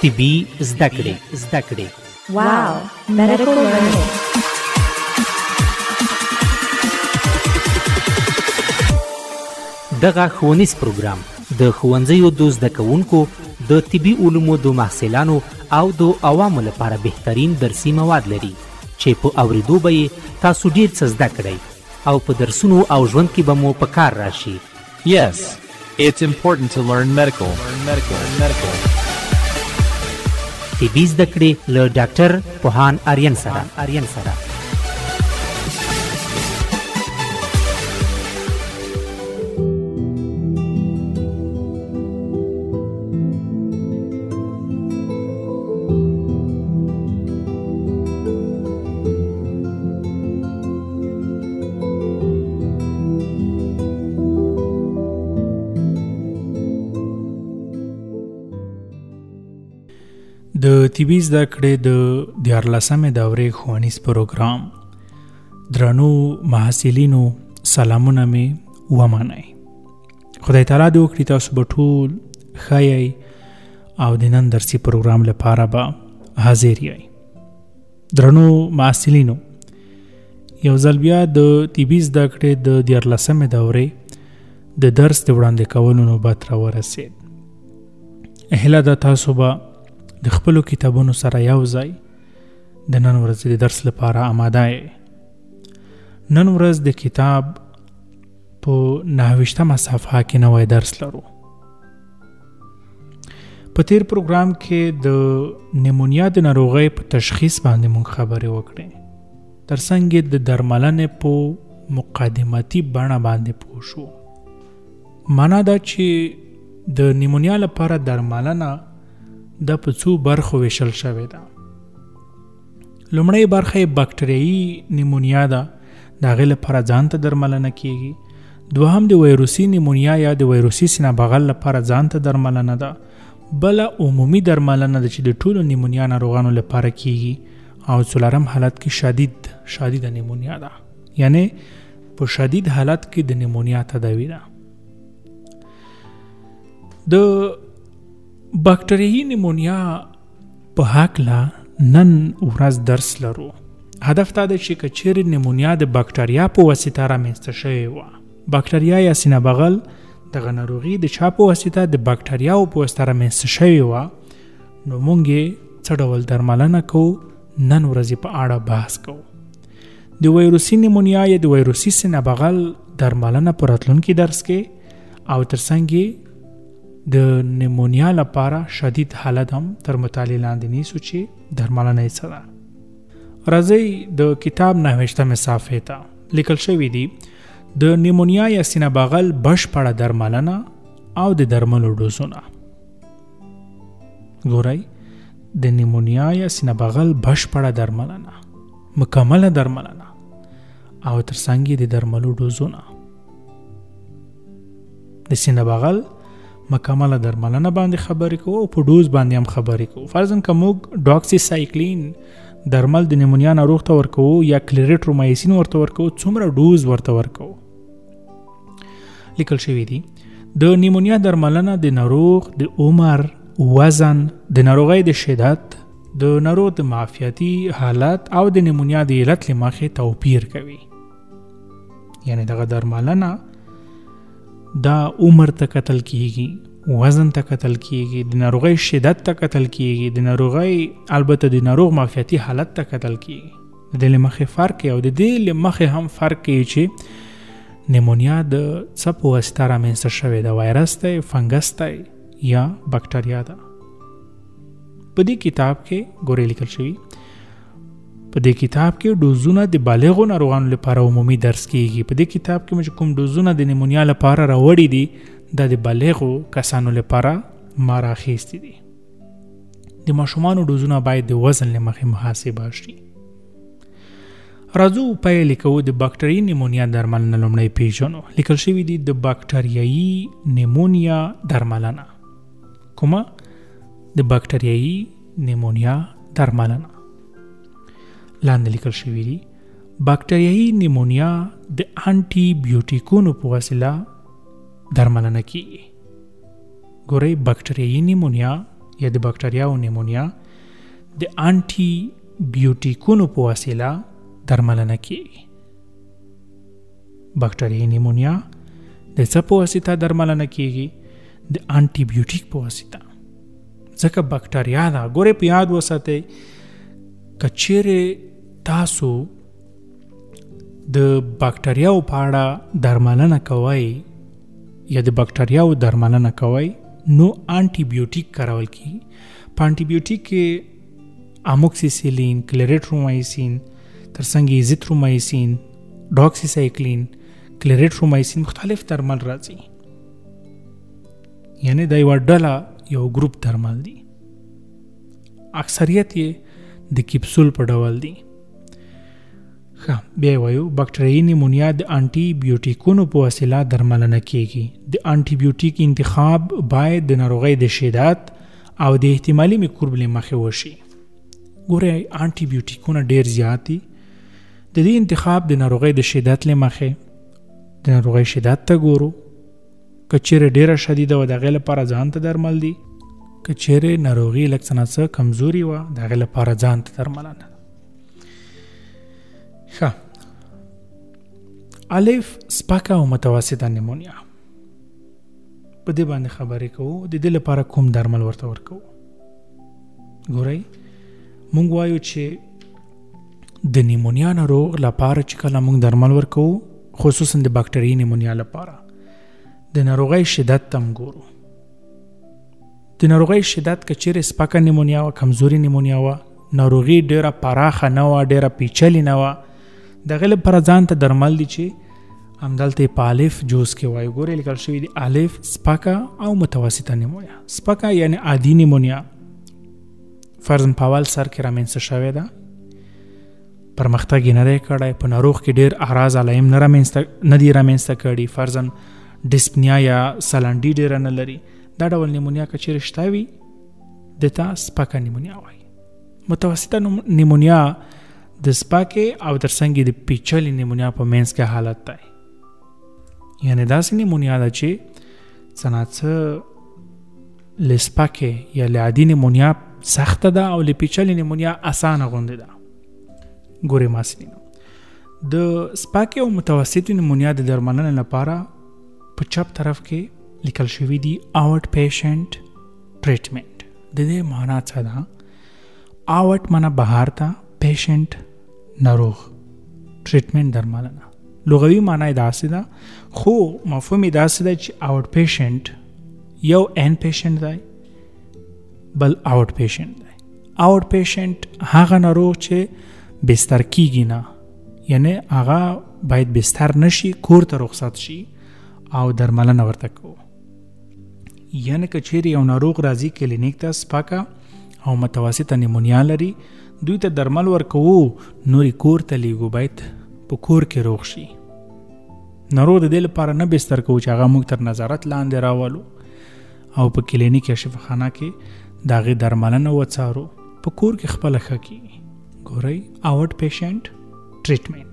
طبي زده کړې. Wow, medical learning. دغه ښوونیز پروګرام د ښوونځیو د زده کوونکو د طبي علومو د محصلانو او د عوامو لپاره بهترین درسي مواد لري چې په اوریدو به یې تاسو ډیر څه زده کړئ او په درسونو او ژوند کې به مو په کار راشي. Yes, it's important to learn medical. طبي زده کړې له ډاکټر پوهان آریان سره. د طبي زده کړې د 14مې دورې ښوونیز پروګرام درنو محصلینو سلامونه مې ومنئ. خدای تعالی دې وکړي تاسو به ټول ښه یئ او د نن درسي پروګرام لپاره به حاضر یئ. درنو محصلینو یو ځل بیا د طبي زده کړې د 14مې دورې د درس د وړاندې کولو نوبت راورسېد. هیله ده تاسو به د خپلو کتابونو سره یو ځای د نن ورځ د درس لپاره آماده یې. نن ورځ د کتاب په 29مه صفحه کې نوی درس لرو. په تیر پروګرام کې د نیمونیا د ناروغۍ په تشخیص باندې موږ خبرې وکړې. ترڅنګ د درملنې په مقدماتي بڼه باندې پوه شو. معنا دا چې د نیمونیا لپاره درملنه د په څو برخو ویشل شوې ده. لومړی برخه باکټریایي نیمونیا ده، د هغې لپاره ځان ته درملنه کیږي. دوهم د ویروسي نیمونیا یا د ویروسي سینه بغل لپاره ځان ته درملنه ده. بله عمومي درملنه ده چې د ټولو نیمونیا ناروغانو لپاره کیږي. او څلورم حالت کې شدید نیمونیا ده، یعنی په شدید حالت کې د نیمونیا تداوی ده. د باکټریایي نیمونیا په هکله نن ورځ درس لرو. هدف دا دی چې که چیرې نیمونیا د باکټریا په واسطه رامنځته شوې وه، باکټریا یا سینه بغل دغه ناروغي د چا په واسطه د باکټریاو په واسطه رامنځته شوې وه، نو موږ یې څه ډول درملنه کوو نن ورځ په اړه بحث کوو. د ویروسي نیمونیا یا د ویروسي سینه بغل درملنه په راتلونکي درس کې او ترڅنګ د نیمونیا لپاره شدید حالت هم تر مطالعې لاندې نیسو چې درملنه یې څه ده. راځئ د کتاب 29مې صفحې ته لیکل شوي دي: د نیمونیا یا سینه بغل بشپړه درملنه او د درملو ډوزونه. ګورئ، د نیمونیا یا سینه بغل بشپړه درملنه، مکمله درملنه او ترڅنګ د درملو ډوزونه. د سینه بغل مکمله درملنه باندې خبرې کوو او په ډوز باندې هم خبرې کوو. فرضاً که موږ ډاکسیسایکلین درمل د نیمونیا ناروغ ته ورکوو یا کلریټرومایسین ورته ورکوو، څومره ډوز ورته ورکوو. لیکل شوي دي د نیمونیا درملنه د ناروغ د عمر، وزن، د ناروغۍ د شدت، د ناروغ د معافیتي حالت او د نیمونیا د علت له مخې توپیر کوي. یعنی دغه درملنه دا عمر ته کتل کیږي، وزن ته کتل کیږي، د ناروغۍ شدت ته کتل کیږي، د ناروغۍ البته د ناروغ معافیتي حالت ته کتل کیږي. د دې له مخې فرق کوي او د دې له مخې هم فرق کوي چې نیمونیا د څه په واسطه رامنځته شوې ده، وایرس دی، فنګس دی یا باکټریا ده. په دې کتاب کې ګورې لیکل شوي، په دې کتاب کې ډوزونه د بالغو ناروغانو لپاره عمومي درس کیږي. په دې کتاب کې موږ کوم ډوزونه د نیمونیا لپاره راوړي دي دا د بالغو کسانو لپاره ما راخیستي دي. د ماشومانو ډوزونه باید د وزن له مخې محاسبه شي. راځو پیل کوو د باکټریایي نیمونیا درملنه لومړی پیژنو. لیکل شوي دي د باکټریایي نیمونیا درملنه. کومه؟ د باکټریایي نیمونیا درملنه. لاندې لیکل شوي دي باکټریایي نیمونیا د انټي بیوټیکونو په وسیله درملنه کیږي. ګورئ، باکټریایي نیمونیا یا د بکټریا او نیمونیا د انټي بیوټیکونو په وسیله درملنه کیږي. بکټریايي نیمونیا د څه په واسطه درملنه کیږي؟ د انټي بیوټیک په واسطه. ځکه بکټریا دا ګوره په یاد وساتئ، کچېرې تاسو د بکټریاو په اړه درملنه کوئ یا د بکټریاو درملنه کوئ نو انټي بیوټیک کارول کیږي. په انټي بیوټیک کې اموکسیسیلین، کلریټرومایسین، ترڅنګ ایزیترومایسین، ډاکسیسایکلین، کلریټرومایسین مختلف درمل راځي. یعنی دا یو ډله یو ګروپ درمل دي. اکثریت یې د کپسول په ډول دي. بیا وایو بکټریايي نیمونیا د انټي بیوټیکونو په وسیله درملنه کیږي. د انټي بیوټیک انتخاب باید د ناروغۍ د شدت او د احتمالي میکروب له مخې وشي. ګوره انټي بیوټیکونه ډیر زیات دي. د دې انتخاب د ناروغۍ د شدت له مخې د ناروغۍ شدت ته ګورو. کچېرې ډیره شدیده و د هغې لپاره ځان ته درمل دي. کچېرې ناروغي لږ څه نه څه کمزوري وه د هغې لپاره ځان ته درملنه. ښه، الف سپکه او متوسطه نیمونیا، په دې باندې خبرې کوو. د دې لپاره کوم درمل ورته ورکوو؟ ګورئ مونږ وایو چې د نیمونیا ناروغ لپاره چې کله مونږ درمل ورکوو، خصوصا د بکټریايي نیمونیا لپاره د ناروغۍ شدت تم ګورو. د ناروغۍ شدت کچېرې سپکه نیمونیا و، کمزوري نیمونیا و، ناروغي ډیره پراخه نه و، ډیره پیچلې نه و، د هغې لپاره ځان ته درمل دي چې همدلته په الف جوز کې وایو. ګورئ لیکل شوي دي الف سپکه او متوسطه نیمونیا. سپکه یعنی عادي نیمونیا، فرضاً په اول سر کې رامنځته شوې ده، پرمختګ یې نه دی کړی، په ناروغ کې ډېر اعراض علایم نه دي رامنځته کړي، فرضاً ډسپنیا یا سلنډي ډېره نه لري. دا ډول نیمونیا که چېرې شته وي دې ته سپکه نیمونیا وایي. متوسطه نیمونیا د سپکې او ترڅنګ د پیچلې نیمونیا په منځ کې حالت دی. یعنی داسې نیمونیا ده چې څه نه څه له سپکې یا له عادي نیمونیا سخته ده او له پیچلې نیمونیا اسانه غوندې ده. ګورئ محصلینو، د سپکې او متوسطې نیمونیا د درملنې لپاره په چپ طرف کې لیکل شوي دي آوټ پیشنټ ټریټمنټ. د دې معنا څه ده؟ آوټ معنا بهر ته، پیشنټ ناروغ، ټریټمنټ درملنه. لغوي معنا یې داسې ده، خو مفهوم یې داسې ده چې آوټ پیشنټ یو ان پیشنټ دی بل آوټ پیشنټ دی. آوټ پیشنټ هغه ناروغ چې بستر کیږي نه، یعنی هغه باید بستر نشي، کور ته رخصت شي او درملنه ورته کوو. یعنی که چیرې یو ناروغ راځي کلینیک ته، سپکه او متوسطه نیمونیا لري، دوی ته درمل ورکوو، نورې کور ته لیږو، باید په کور کې روغ شي. ناروغ د دې لپاره نه بستر کوو چې هغه موږ تر نظارت لاندې راولو او په کلینیک یا شفاخانه کې د هغې درملنه وڅارو، په کور کې خپله ښه کېږي. ګورئ آوټ پیشنټ ټریټمنټ.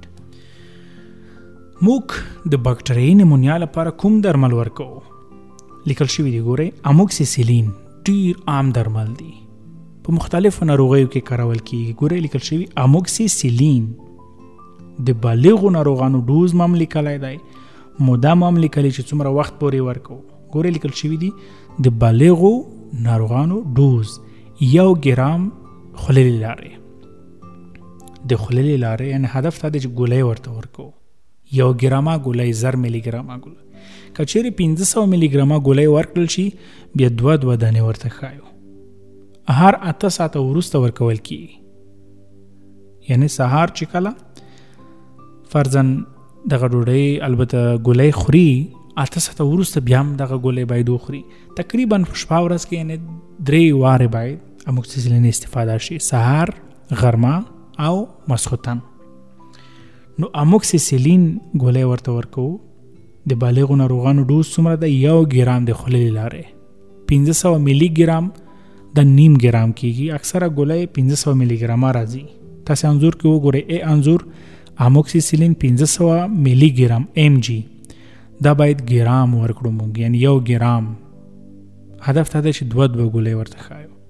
موږ د بکټریايي نیمونیا لپاره کوم درمل ورکوو؟ لیکل شوي دي. ګورئ اموکسیسیلین ډیر عام درمل دي، په مختلفو ناروغیو کې کارول کیږي. ګورئ لیکل شوي اموکسیسیلین د بالغو ناروغانو ډوز هم لیکلی دی، موده هم لیکلی چې څومره وخت پورې ورکوو. ګورئ لیکل شوي دي د بالغو ناروغانو ډوز 1 ګرام خوللې لارې. د خوللې لارې یعنی هدف ته د ګولۍ ورته ورکوو. 1 ګرامه ګولۍ 1000 ملي ګرامه ګولۍ. که چیرې 500 ملي ګرامه ګولۍ ورکړل شي، بیا 2 دانې ورته ښایو. هر 8 ساعته وروسته ورکول کیږي. یعنی سهار چې کله فرضاً دغه ډوډۍ البته ګولۍ خوري، 8 ساعته وروسته بیا هم دغه ګولۍ باید وخوري. تقریبا په شپه ورځ کې یعنی 3 وارې باید اموکسیسیلین استفاده شي، سهار، غرمه او ماسخوتن. نو اموکسیسیلین ګولۍ ورته ورکوو. د بالغو ناروغانو ډوز څومره ده؟ 1 ګرام د خوللې لارې. 500 ملي ګرام د نیم ګرام کیږي. اکثره ګولۍ 500 ملي ګرامه راځي. تاسو انځور کې وګورئ، انځور اموکسیسیلین 500 ملي ګرام ام جی، دا باید ګرام ورکړو موږ، یعنی 1 ګرام. هدف ته ده چې 2 ګولۍ ورته ښایو.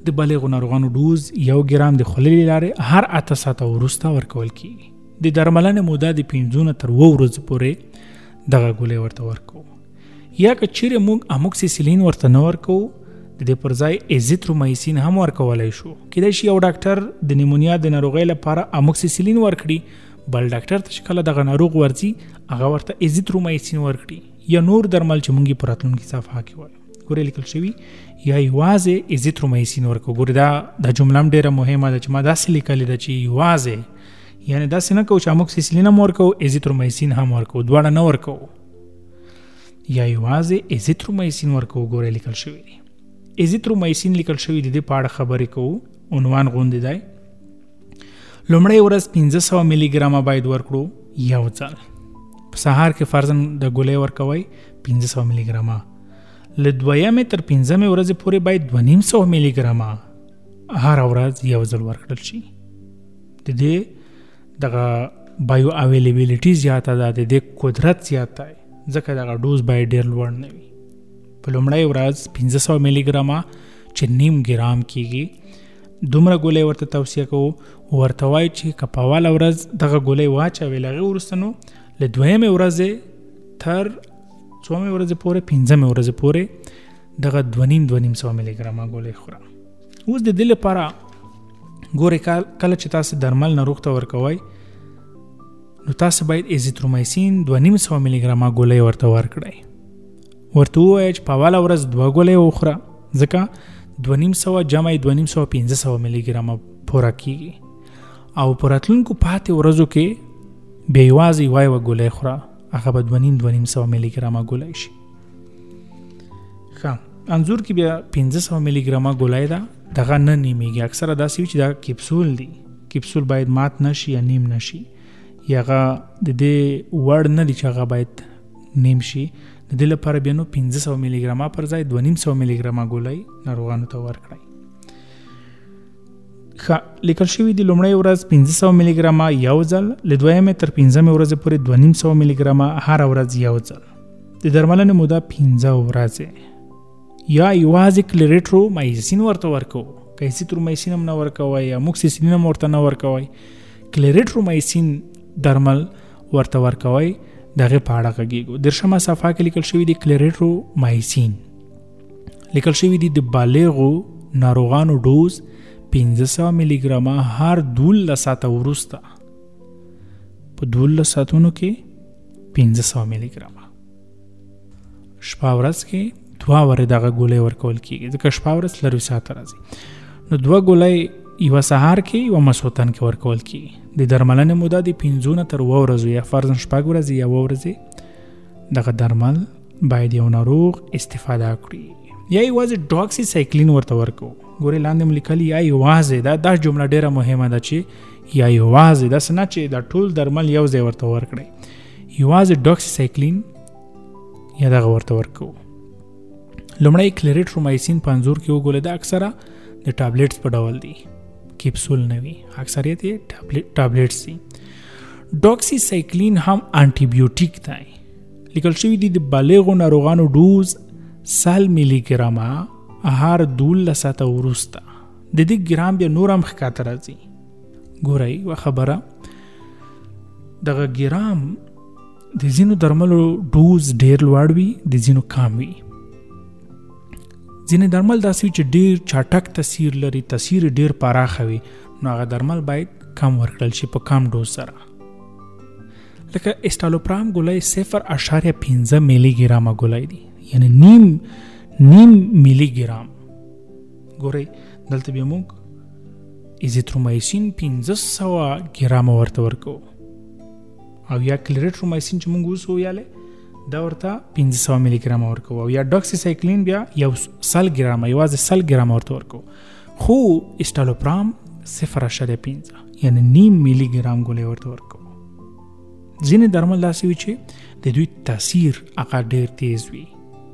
د بالغو ناروغانو ډوز 1 ګرام د خولې لارې هر 8 ساعته وروسته ورکول کیږي. د درملنې موده د 5 نه تر 7 ورځې پورې دغه ګولۍ ورته ورکو. یا که چیرې موږ اموکسیسیلین ورته نه ورکو، د دې پر ځای ایزیترومایسین هم ورکولای شو. کېدای شي یو ډاکټر د نیمونیا د ناروغۍ لپاره اموکسیسیلین ورکړي، بل ډاکټر ته چې کله دغه ناروغ ورځي هغه ورته ایزیترومایسین ورکړي، یا نور درمل چې موږ په راتلونکي صفحه کې وایو. ګورې لیکل شوي یا یوازې ایزیترومایسین ورکو. ګورې دا جمله هم ډېره مهمه ده چې ما داسې لیکلې ده چې یوازې، یعنی داسې نه کوو چې اموکسیسیلین هم ورکو ایزیترومایسین هم ورکو، دواړه نه ورکو، یا یوازې ایزیترومایسین ورکو. ګورې لیکل شوي دي ایزیترومایسین لیکل شوي د دې په اړه خبرې کوو. عنوان غوندې دی: لومړی ورځ 1500 ملي ګرامه باید ورکړو یو ځل. په سهار کې فرضاً د ګولۍ ورکوئ 1500 ملي ګرامه. له 2 تر 5 ورځې پورې باید 250 ملي ګرامه هر ورځ یو ځل ورکړل شي. د دې دغه بایو اویلیبیلیټي زیاته ده، د دې قدرت زیاته دی، ځکه دغه ډوز باید ډېر لوړ نه وي. په لومړی ورځ 1500 ملي ګرامه چې 0.5 ګرام کېږي، دومره ګولۍ ورته توصیه کوو. ورته وایو چې که په اوله ورځ دغه ګولۍ واچوې، له هغې وروسته نو له 2مې ورځې تر 4مې ورځې پورې 5مې ورځې پورې دغه 2.5 ملي ګرامه ګولۍ خوره. اوس د دې لپاره ګورئ، کله چې تاسو درمل ناروغ ته ورکوئ نو تاسو باید ایزیترومایسین 2.5 ملي ګرامه ګولۍ ورته ورکړئ. ورته ووایئ چې په اوله ورځ 2 ګولۍ وخوره، ځکه 2.5 جمع 2.5 500 ملي ګرامه پوره کیږي، او په راتلونکو پاتې ورځو کې بیا یوازې یوه ګولۍ خوره، هغه به 2.5 ملي ګرامه ګولۍ شي. ښه، انځور کې بیا 500 ملي ګرامه ګولۍ ده، دغه نه نیمیږي. اکثره داسې وي چې دا کپسول دی، کپسول باید مات نشي یا نیم نشي، یا هغه د دې وړ نه دی چې هغه باید نیم شي. د دې لپاره بیا نو 500 ملي ګرامه پر ځای 2.5 ملي ګرامه ګولۍ ناروغانو ته ورکړئ. ښه، لیکل شوي دي لومړی ورځ 500 ملي ګرامه یو ځل، له 2مې تر 5مې ورځې پورې 2.5 ملي ګرامه هر ورځ یو ځل. د درملنې موده 5 ورځې. یا یوازې کلریټرومایسین ورته ورکوو، که ایزیترومایسین هم نه ورکوئ یا اموکسیسیلین هم ورته نه ورکوئ، کلریټرومایسین درمل ورته ورکوئ. دغه په اړه غږیږو. 10مه صفحه کې لیکل شوي دي کلریټرومایسین لیکل شوي دي د بالغو ناروغانو ډوز 500 ملي ګرامه هر 12 ساعته وروسته. په 12 ساعتونو کې 500 ملي ګرامه. شپه ورځ کې 2 واره دغه ګولۍ ورکول کیږي، ځکه شپه ورځ 4 ساعته راځي. نو 2 ګولۍ یوه سهار کې یوه ماسخوتن کې ورکول کیږي. د درملنې موده د 5 نه تر 7 ورځو یا فرضاً 6 ورځې یا 7 ورځې دغه درمل باید یو ناروغ استفاده کړي. یا یوازې ډاکسیسایکلین ورته ورکو. ګورې لاندې مو لیکلي یا یوازې، دا جمله ډېره مهمه ده چې یا یوازې، داسې نه چې دا ټول درمل یو ځای ورته ورکړئ. یوازې ډاکسیسایکلین یا دغه ورته ورکو. لومړی کلریټرومایسین په انځور کې وګورئ، دا اکثره د ټابلیټس په ډول دی، کپسول نه وي، اکثریت یې ټابلیټس دي. ډاکسیسایکلین هم انټي بیوټیک دی. لیکل شوي دي د بالغو ناروغانو ډوز 100 ملي ګرامه هر 12 ساعته وروسته. د دې ګرام بیا نور هم ښکته راځي. ګورئ یوه خبره، دغه ګرام د ځینو درملو ډوز ډېر لوړ وي، د ځینو کم وي. ځینې درمل داسې وي چې ډېر چټک تاثیر لري، تاثیر ډېر پراخه وي، نو هغه درمل باید کم ورکړل شي په کم ډوز سره. لکه اسټالوپرام ګولۍ 0.5 ملي ګرامه ګولۍ دي، یعنی نیم ملي ګرام. ګورئ دلته بیا موږ ایزیترومایسین 500 ګرامه ورته ورکو، او یا کلریټرومایسین چې موږ اوس ویاله دا ورته 500 ملي ګرامه ورکو، او یا ډاکسیسایکلین بیا 100 ګرامه، یوازې 100 ګرامه ورته ورکو. خو اسټالوپرام 0.5 یعنی نیم ملي ګرام ګولۍ ورته ورکو. ځینې درمل داسې وي چې د دوی تاثیر هغه ډېر تیز وي،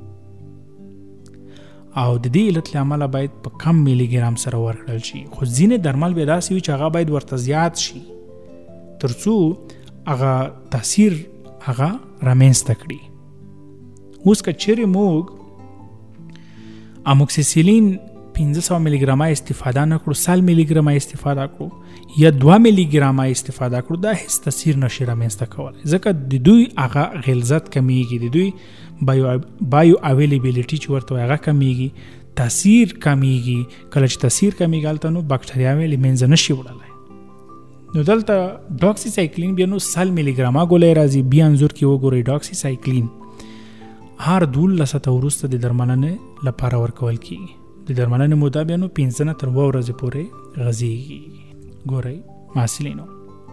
او د دې علت له امله باید په کم ملي ګرام سره ورکړل شي. خو ځینې درمل بیا داسې وي چې هغه باید ورته زیات شي تر څو هغه تاثیر هغه رامنځته کړي. اوس که چیرې موږ اموکسیسیلین 1500 ملي ګرامه استفاده نه کړو، 100 ملي ګرامه استفاده کړو یا 2 ملي ګرامه استفاده کړو، دا هیڅ تاثیر نشي رامنځته کولی، ځکه د دوی هغه غلظت کمیږي، د دوی بایو اویلیبیلیټي چې ورته هغه کمیږي، تاثیر کمیږي. کله چې تاثیر کمیږي هلته نو باکټریاوې له منځه نشي وړلی. نو دلته ډاکسیسایکلین بیا نو 100 ملي ګرامه ګولۍ راځي. بیا انځور کې وګورئ ډاکسیسایکلین هر 12 ساعته وروسته د درملنې لپاره ورکول کیږي. د درملنې موده بیا نو 15 نه تر 2 ورځې پورې غځېږي. ګورئ محصلینو،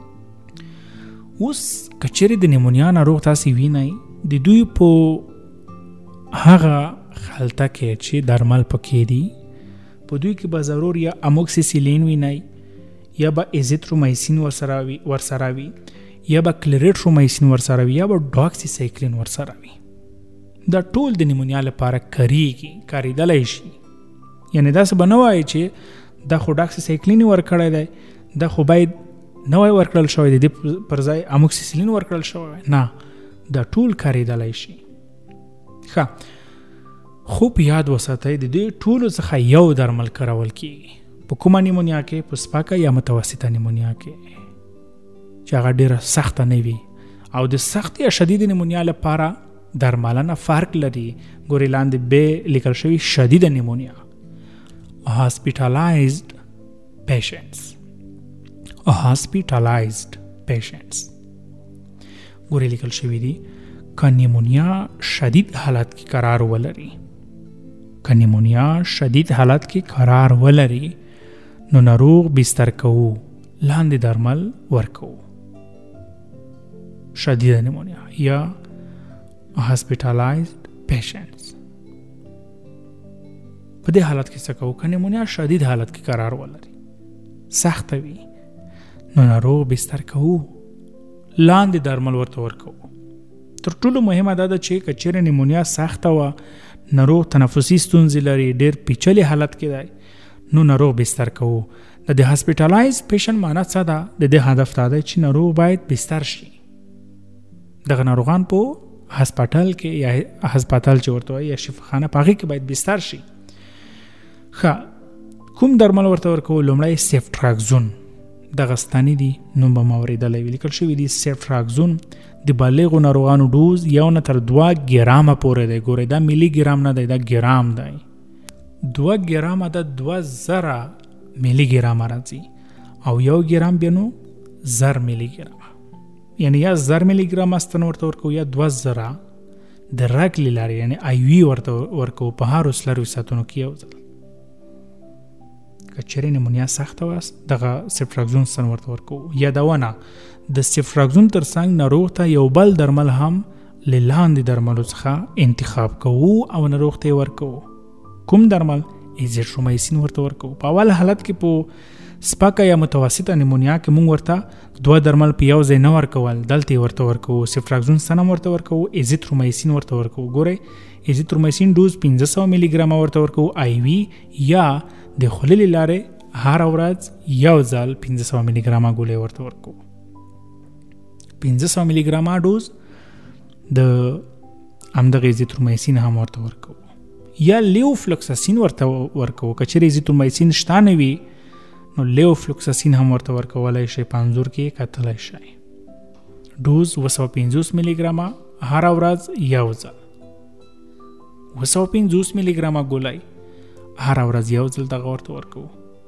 اوس که چیرې د نیمونیا ناروغ تاسې وینئ، د دوی په هغه خلطه کې چې درمل پکې دي، په دوی کې به ضرور یا اموکسیسیلین وینئ، یا به ایزیترومایسین ورسره وي، یا به کلریټرومایسین ورسره وي، یا به ډاکسیسایکلین ورسره وي. دا ټول د نیمونیا لپاره کاریدلی شي. یعنی داسې به نه وایي چې دا خو ډاکسیسایکلین ورکړی دی، دا خو باید نه وای ورکړل شوی دی، د پر ځای اموکسیسیلین ورکړل شوی. نه، دا ټول کاریدلی شي. ښه، خو په یاد وساتئ د دې ټولو څخه یو درمل کارول کیږي په کومه نیمونیا کې؟ په سپکه یا متوسطه نیمونیا کې چې هغه ډیره سخته نه وي. او د سخت یا شدید نیمونیا لپاره درملنه فرق لري. ګورې لاندې به لیکل شوي شدید نیمونیا، hospitalized patients. ګورې لیکل شوي دي که نیمونیا شدید حالت کې قرار ولري، نو ناروغ بستر کوو، لاندې درمل ورکو. شدید نیمونیا یا hospitalized patients. په دې حالت کې څه کوو؟ که نیمونیا شدید حالت کې قرار ولري، سخته وي، نو ناروغ بستر کوو، لاندې درمل ورته ورکو. تر ټولو مهمه دا ده چې که چیرې نیمونیا سخته وه، ناروغ تنفسي ستونزې لري، ډېر پیچلي حالت کې دی، نو ناروغ بستر کوو. د هاسپیټالایز پیشنټ معنا څه ده؟ د دې هدف دا دی چې ناروغ باید بستر شي. دغه ناروغان په هسپتال کې یا هسپتال چې ورته وایي یا شفاخانه په هغې کې باید بستر شي. ښه، کوم درمل ورته ورکوو؟ لومړی سیفټراکزون، دغه ستاني دي، نوم به ما اورېدلی وي، لیکل شوي دي سیفټراکزون د بالغو ناروغانو ډوز 1 نه تر 2 ګرامه پورې دی. ګورئ دا ملي ګرام نه دی، دا ګرام دی. 2 ګرامه ده 2000 ملي ګرامه راځي، او 1 ګرام بیا نو 1000 ملي ګرامه. یعنی یا 1000 ملي ګرامه ستن ورته ورکو یا 2000 د رګ له لارې یعنی آی وي ورته ورکو په هرو څلورویشت ساعتونو کې یو ځل. که چیرې نیمونیا سخته وه دغه سیفټراکزون ستن ورته ورکو. یادونه، د سیفټراکزون تر څنګ ناروغ ته یو بل درمل هم له لاندې درملو څخه انتخاب کوو او ناروغ ته یې ورکو. کوم درمل؟ ایزیترومایسین ورته ورکو. په اول حالت کې په سپکه یا متوسطه نیمونیا کې مونږ ورته 2 درمل په یو ځای نه ورکول، دلته یې ورته ورکو. سیفټراکزون ستن هم ورته ورکو، ایزیترومایسین ورته ورکو. ګورئ ایزیترومایسین ډوز 1500 ملي ګرامه ورته ورکو آی وي، یا د خولې له لارې هر ورځ یو ځل 1500 ملي ګرامه ګولۍ ورته ورکو. 1500 ملي ګرامه ډوز د همدغه ایزیترومایسین هم ورته ورکو، یا لیوفلوکساسین ورته ورکو. که چیرې ایزیترومایسین شته نه وي نو لیوفلوکساسین هم ورته ورکولی شئ. په انځور کې کتلی شئ. ډوز 250 ملي ګرامه هر ورځ یو ځل. 250 ملي ګرامه ګولۍ هر ورځ یو ځل دغه ورته ورکو.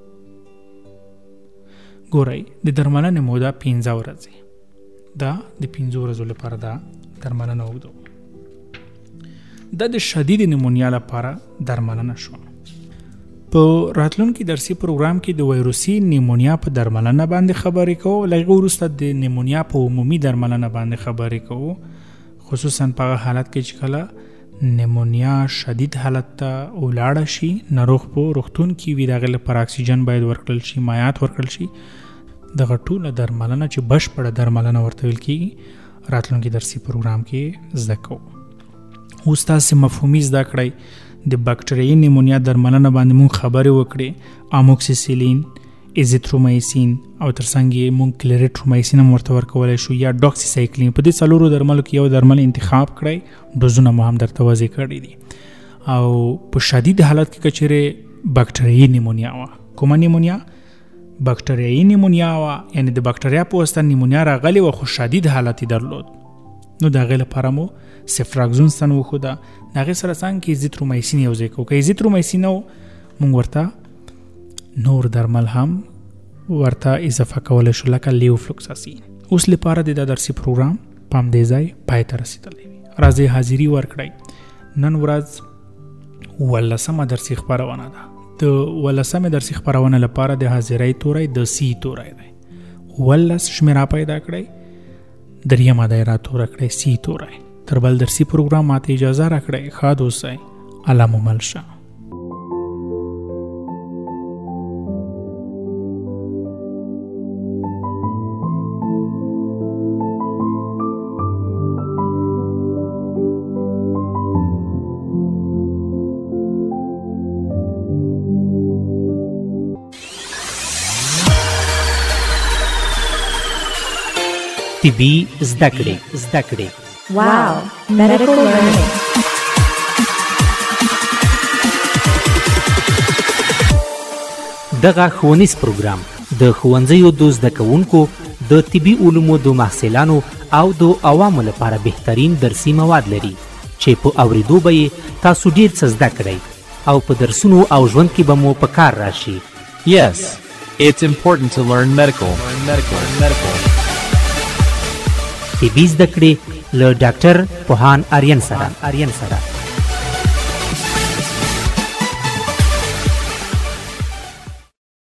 ګورئ د درملنې موده 15 ورځې. دا د 15 ورځو لپاره دا درملنه اوږدوو. دا د شدید نیمونیا لپاره درملنه شو. په راتلونکي درسي پروګرام کې د وایروسي نیمونیا په درملنه باندې خبرې کوو. لږ وروسته د نیمونیا په عمومي درملنه باندې خبرې کوو، خصوصا په هغه حالت کې چې کله نیمونیا شدید حالت ته ولاړه شي، ناروغ په روغتون کې وي، د هغې لپاره اکسیجن باید ورکړل شي، مایعات ورکړل شي. دغه ټوله درملنه چې بشپړه درملنه ورته ویل کېږي راتلونکي درسي پروګرام کې زده کوو. اوس تاسې مفهومي زده کړئ. د باکټریايي نیمونیا درملنه باندې مونږ خبرې وکړې، اموکسیسیلین، ایزیترومایسین او ترڅنګ یې مونږ کلریټرومایسین هم ورته ورکولی شو یا ډاکسیسایکلین. په دې 4 درملو کې یو درمل انتخاب کړئ، ډوزونه مو هم درته واضح کړي دي. او په شدید حالت کې که چیرې بکټریايي نیمونیا وه. کومه نیمونیا؟ بکټریايي نیمونیا وه، یعنی د بکټریا په واسطه نیمونیا راغلی وه خو شدید حالت یې درلود. نو د هغې لپاره مو سیفراکزون ستن وښوده. د هغې سره څنګه کې ایزیترومایسین یو ځای کوو. که ایزیترومایسین نه و موږ ورته نور درمل هم ورته اضافه کولی شو لکه لیوفلوکساسین. اوس لپاره د درسي پروګرام په همدې ځای پای ته رسېدلی وي. راځئ حاضري ورکړئ. نن ورځ 18مه درسي خپرونه ده. د 18مې درسي خپرونه لپاره د حاضرۍ توری د سی توری دی. 18 شمېره پیدا کړئ، 3مه دایره توره کړئ سی توری. تر بل درسي پروګرام ماته اجازه راکړئ. ښاد اوسئ. الله مو مل شه. طبي زده کړې. Wow, medical learning. دغه ښوونیز پروګرام د ښوونځیو د زده کوونکو د طبي علومو د محصلانو او د عوامو لپاره بهترین درسي مواد لري چې په اوریدو به یې تاسو ډیر څه زده کړئ او په درسونو او ژوند کې به مو په کار راشي. Yes, it's important to learn medical. طبي زده کړې له ډاکټر پوهان آریان سره.